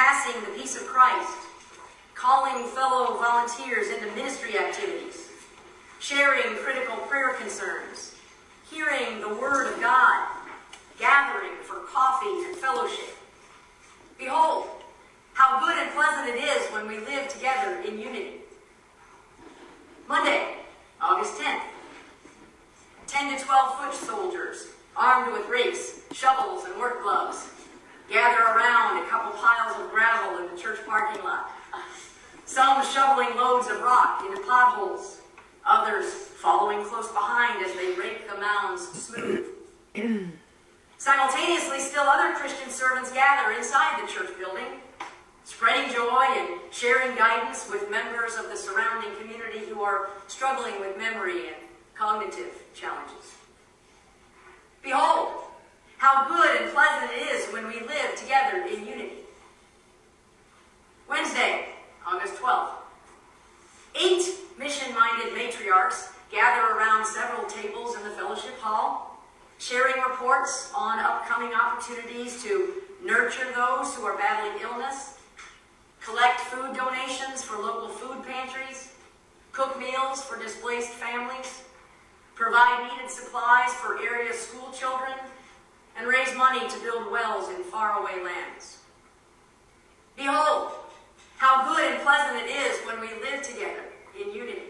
passing the peace of Christ, calling fellow volunteers into ministry activities, sharing critical prayer concerns, hearing the Word of God, gathering for coffee and fellowship. Behold, how good and pleasant it is when we live together in unity. Monday, August 10th. 10 to 12 foot soldiers, armed with rakes, shovels, and work gloves, gather around a couple piles of gravel in the church parking lot. Some shoveling loads of rock into potholes, others following close behind as they rake the mounds smooth. Simultaneously, still other Christian servants gather inside the church building, spreading joy and sharing guidance with members of the surrounding community who are struggling with memory and cognitive challenges. Behold, how good and pleasant it is when we live together in unity. Wednesday, August 12th. 8 mission-minded matriarchs gather around several tables in the fellowship hall, sharing reports on upcoming opportunities to nurture those who are battling illness, collect food donations for local food pantries, cook meals for displaced families, provide needed supplies for area school children, and raise money to build wells in faraway lands. Behold, how good and pleasant it is when we live together in unity.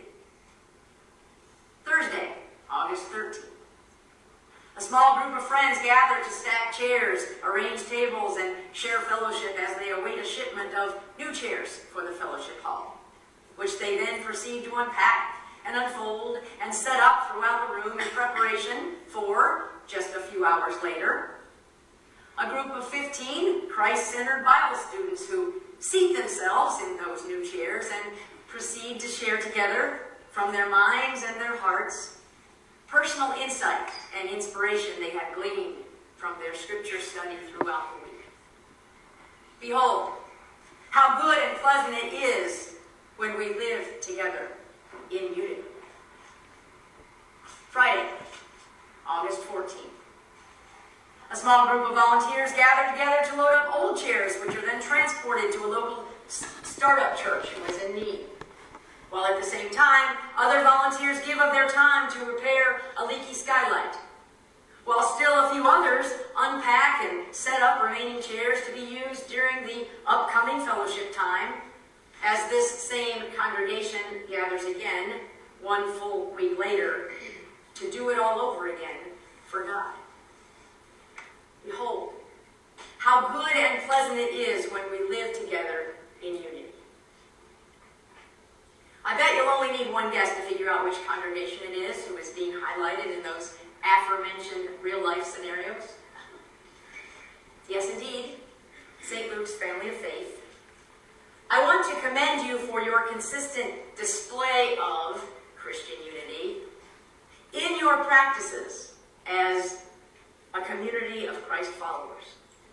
Thursday, August 13th. A small group of friends gather to stack chairs, arrange tables, and share fellowship as they await a shipment of new chairs for the fellowship hall, which they then proceed to unpack and unfold and set up throughout the room in preparation for, just a few hours later, a group of 15 Christ-centered Bible students who seat themselves in those new chairs and proceed to share together from their minds and their hearts personal insight and inspiration they have gleaned from their scripture study throughout the week. Behold, how good and pleasant it is when we live together in unity. Friday, August 14th. A small group of volunteers gather together to load up old chairs, which are then transported to a local startup church who is in need. While at the same time, other volunteers give of their time to repair a leaky skylight, while still a few others unpack and set up remaining chairs to be used during the upcoming fellowship time, as this same congregation gathers again, one full week later, to do it all over again for God. Behold, how good and pleasant it is when we live together in unity. I bet you'll only need one guess to figure out which congregation it is who is being highlighted in those aforementioned real-life scenarios. Yes, indeed, St. Luke's Family of Faith. I want to commend you for your consistent display of Christian unity in your practices as a community of Christ followers.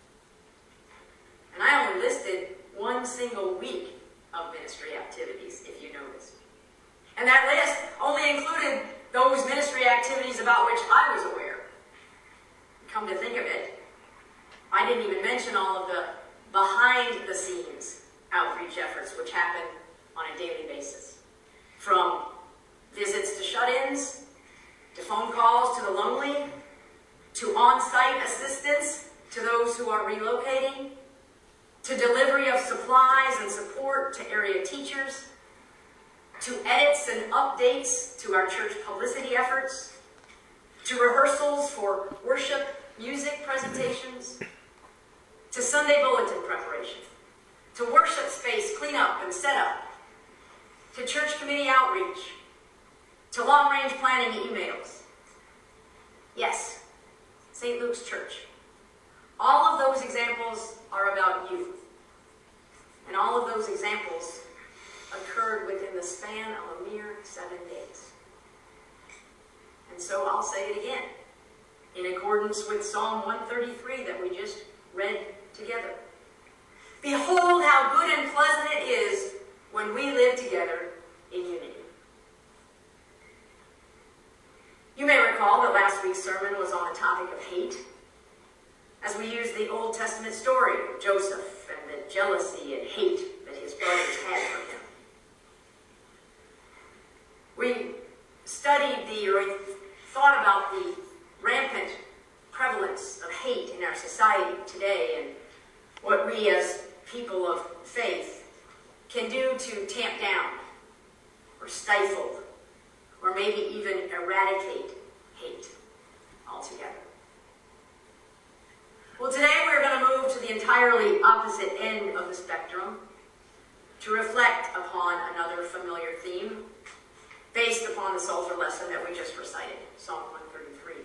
And I only listed one single week of ministry activities, if you noticed. And that list only included those ministry activities about which I was aware. Come to think of it, I didn't even mention all of the behind-the-scenes outreach efforts which happen on a daily basis. From visits to shut-ins, to phone calls to the lonely, to on-site assistance to those who are relocating, to delivery of supplies and support to area teachers, to edits and updates to our church publicity efforts, to rehearsals for worship music presentations, to Sunday bulletin preparation, to worship space cleanup and setup, to church committee outreach, to long-range planning emails. Yes, St. Luke's Church. All of those examples are about you. And all of those examples occurred within the span of a mere 7 days. And so I'll say it again, in accordance with Psalm 133 that we just read together. Behold how good and pleasant it is when we live together in unity. You may recall that last week's sermon was on the topic of hate, as we used the Old Testament story of Joseph and the jealousy and hate that his brothers had for him. We thought about the rampant prevalence of hate in our society today and what we as people of faith can do to tamp down or stifle or maybe even eradicate hate altogether. Well, today we're going to move to the entirely opposite end of the spectrum to reflect upon another familiar theme based upon the Psalter lesson that we just recited, Psalm 133.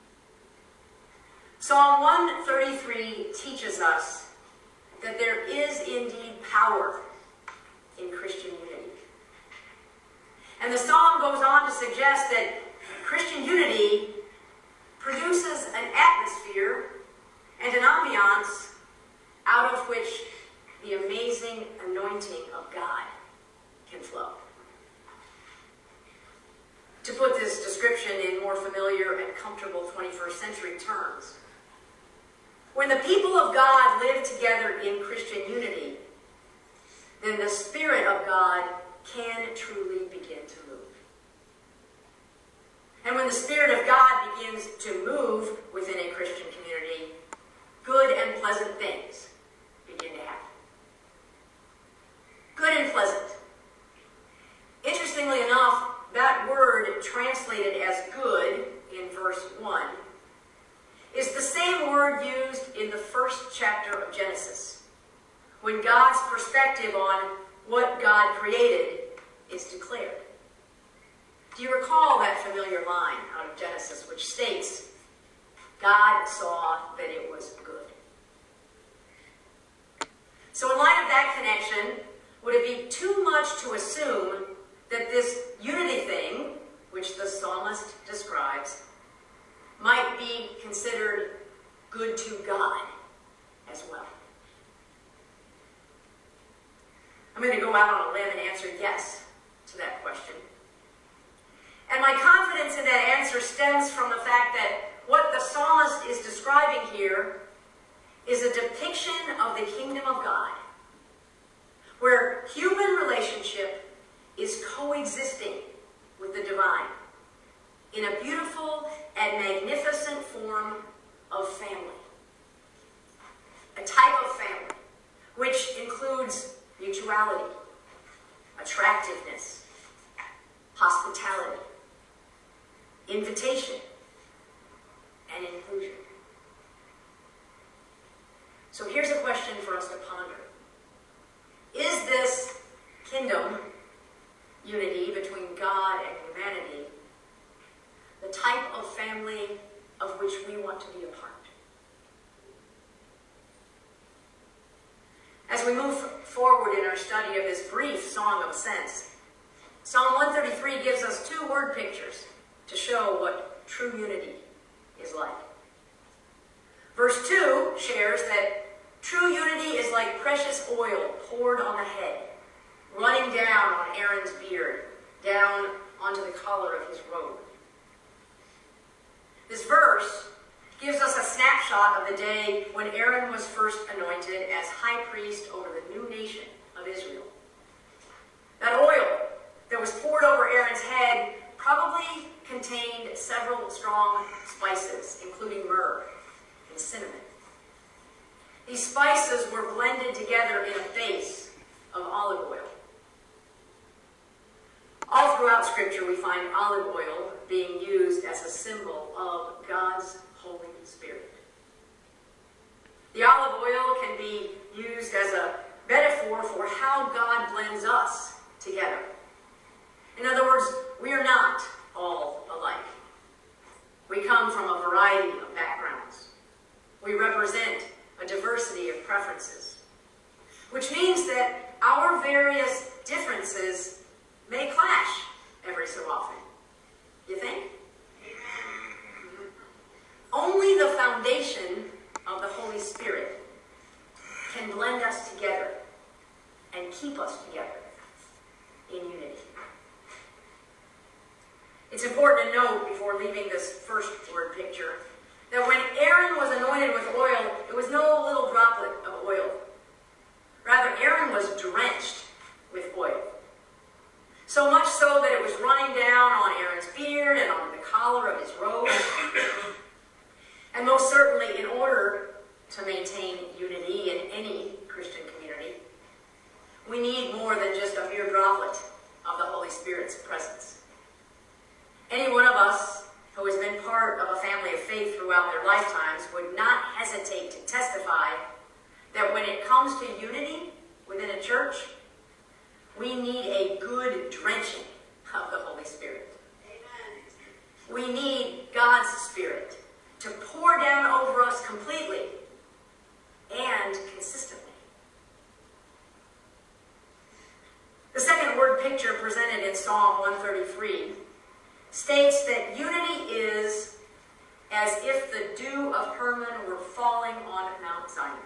Psalm 133 teaches us that there is indeed power in Christian unity. And the psalm goes on to suggest that Christian unity produces an atmosphere and an ambiance out of which the amazing anointing of God can flow. To put this description in more familiar and comfortable 21st century terms, when the people of God live together in Christian unity, then the Spirit of God can truly begin to move. And when the Spirit of God begins to move within a Christian community, good and pleasant things begin to happen. Good and pleasant. Interestingly enough, that word translated as good in verse 1 is the same word used in the first chapter of Genesis, when God's perspective on what God created is declared. Do you recall that familiar line out of Genesis which states, God saw that it was good? So in light of that connection, would it be too much to assume that this unity thing, which the psalmist describes, might be considered good to God as well? I'm going to go out on a limb and answer yes to that question. And my confidence in that answer stems from the fact that what the psalmist is describing here is a depiction of the kingdom of God, where human relationship is coexisting with the divine in a beautiful and magnificent form of family. A type of family which includes mutuality, attractiveness, hospitality, invitation, and inclusion. So here's a question for us to ponder. Is this kingdom unity between God and humanity the type of family of which we want to be a part? As we move forward in our study of this brief Song of Ascents, Psalm 133 gives us two word pictures to show what true unity is like. Verse 2 shares that true unity is like precious oil poured on the head, running down on Aaron's beard, down onto the collar of his robe. This verse gives us a snapshot of the day when Aaron was first anointed as high priest over the new nation of Israel. That oil that was poured over Aaron's head probably contained several strong spices, including myrrh and cinnamon. These spices were blended together in a base of olive oil. All throughout Scripture, we find olive oil being used as a symbol of God's Holy Spirit. The olive oil can be used as a metaphor for how God blends us together. In other words, we are not all alike. We come from a variety of backgrounds. We represent a diversity of preferences, which means that our various differences may clash every so often. You think? Only the foundation of the Holy Spirit can blend us together and keep us together in unity. It's important to note before leaving this first word picture that when Aaron was anointed with oil, it was no little droplet of oil. any Christian community, we need more than just a mere droplet of the Holy Spirit's presence. Any one of us who has been part of a family of faith throughout their lifetimes would not hesitate to testify that when it comes to unity within a church, we need a good drenching of the Holy Spirit. Amen. We need God's Spirit to pour down over us completely and consistently. The second word picture presented in Psalm 133 states that unity is as if the dew of Hermon were falling on Mount Zion.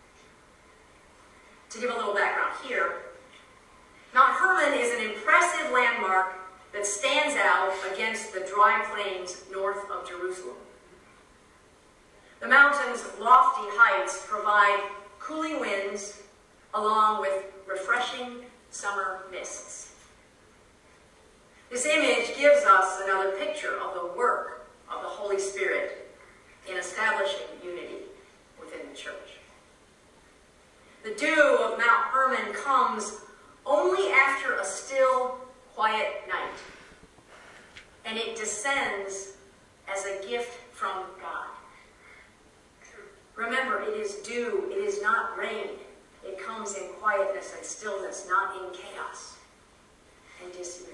To give a little background here, Mount Hermon is an impressive landmark that stands out against the dry plains north of Jerusalem. The mountain's lofty heights provide cooling winds along with refreshing summer mists. This image gives us another picture of the work of the Holy Spirit in establishing unity within the church. The dew of Mount Hermon comes only after a still, quiet night, and it descends as a gift from God. Remember, it is dew, it is not rain. It comes in quietness and stillness, not in chaos and disarray.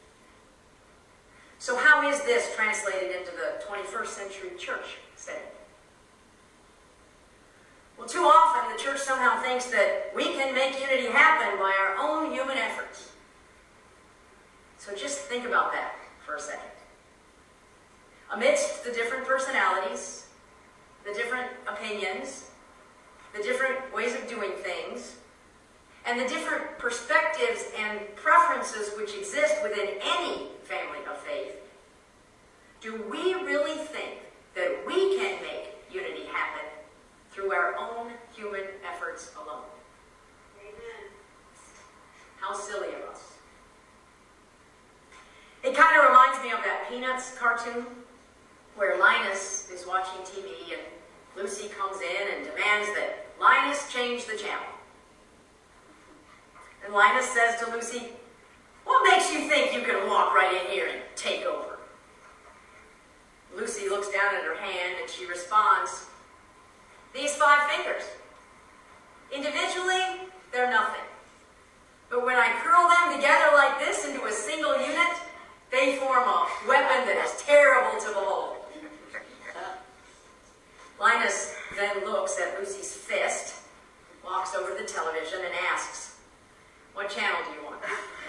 So how is this translated into the 21st century church setting? Well, too often the church somehow thinks that we can make unity happen by our own human efforts. So just think about that for a second. Amidst the different personalities, the different opinions, the different ways of doing things, and the different perspectives and preferences which exist within any family of faith, do we really think that we can make unity happen through our own human efforts alone? Amen. How silly of us. It kind of reminds me of that Peanuts cartoon where Linus is watching TV and Lucy comes in and demands that Linus change the channel. And Linus says to Lucy, "What makes you think you can walk right in here and take over?" Lucy looks down at her hand and she responds, "These 5 fingers. Individually, they're nothing. But when I curl them together like this into a single unit, they form a weapon that is terrible to behold." Linus then looks at Lucy's fist, walks over to the television and asks, "What channel do you want?"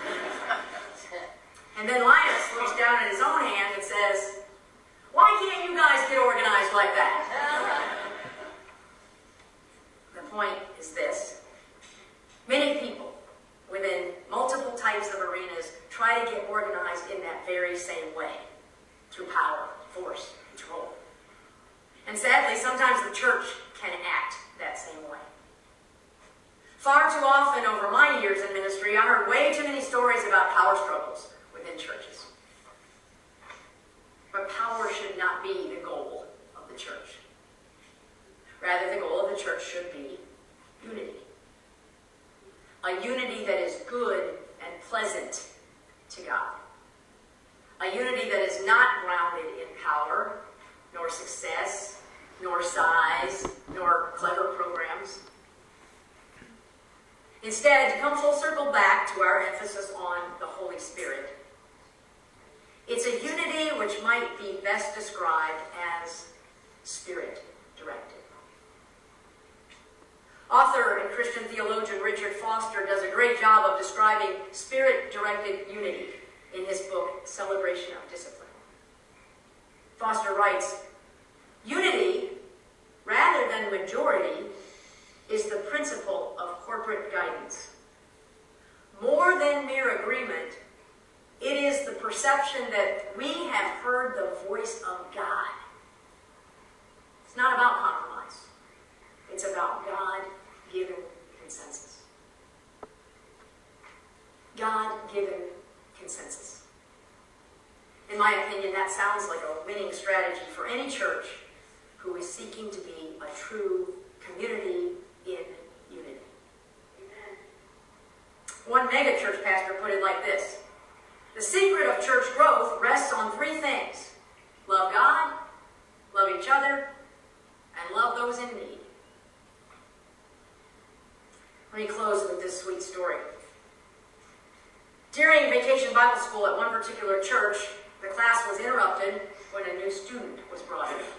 And then Linus looks down at his own hand and says, "Why can't you guys get organized like that?" The point is this. Many people within multiple types of arenas try to get organized in that very same way, through power, force, control. And sadly, sometimes the church can act that same way. Far too often over my years in ministry, I heard way too many stories about power struggles within churches. But power should not be the goal of the church. Rather, the goal of the church should be unity. A unity that is good and pleasant to God. A unity that is not grounded in power, nor success, nor size, nor clever programs. Instead, to come full circle back to our emphasis on the Holy Spirit, it's a unity which might be best described as Spirit-directed. Author and Christian theologian Richard Foster does a great job of describing Spirit-directed unity in his book, Celebration of Discipline. Foster writes, "Unity, rather than majority, is the principle of corporate guidance. More than mere agreement, it is the perception that we have heard the voice of God. It's not about compromise. It's about God-given consensus." God-given consensus. In my opinion, that sounds like a winning strategy for any church who is seeking to be a true community in one megachurch pastor put it like this: the secret of church growth rests on three things: love God, love each other, and love those in need. Let me close with this sweet story. During vacation Bible school at one particular church, the class was interrupted when a new student was brought in.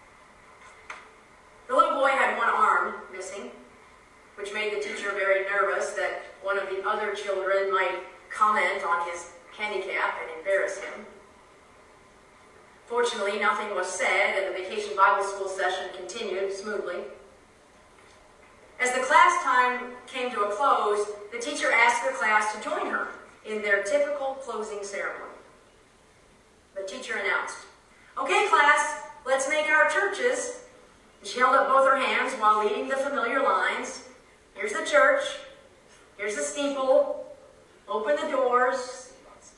The little boy had one arm missing, which made the teacher very nervous that one of the other children might comment on his handicap and embarrass him. Fortunately, nothing was said, and the vacation Bible school session continued smoothly. As the class time came to a close, the teacher asked the class to join her in their typical closing ceremony. The teacher announced, "Okay, class, let's make our churches." She held up both her hands while leading the familiar lines. Here's the church. Here's the steeple. Open the doors.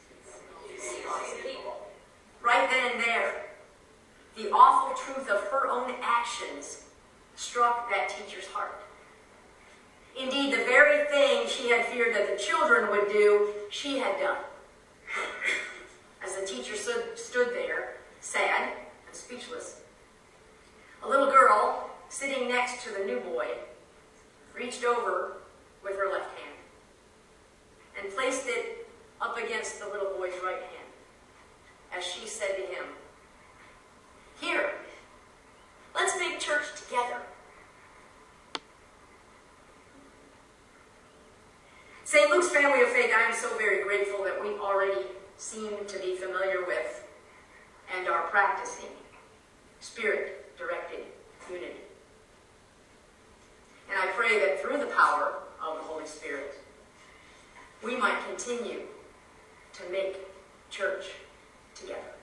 Right then and there, the awful truth of her own actions struck that teacher's heart. Indeed, the very thing she had feared that the children would do, she had done. As the teacher stood there, sad and speechless, a little girl sitting next to the new boy reached over with her left hand and placed it up against the little boy's right hand as she said to him, "Here, let's make church together." St. Luke's family of faith, I am so very grateful that we already seem to be familiar with and are practicing Spirit-directed unity. And I pray that through the power of the Holy Spirit, we might continue to make church together.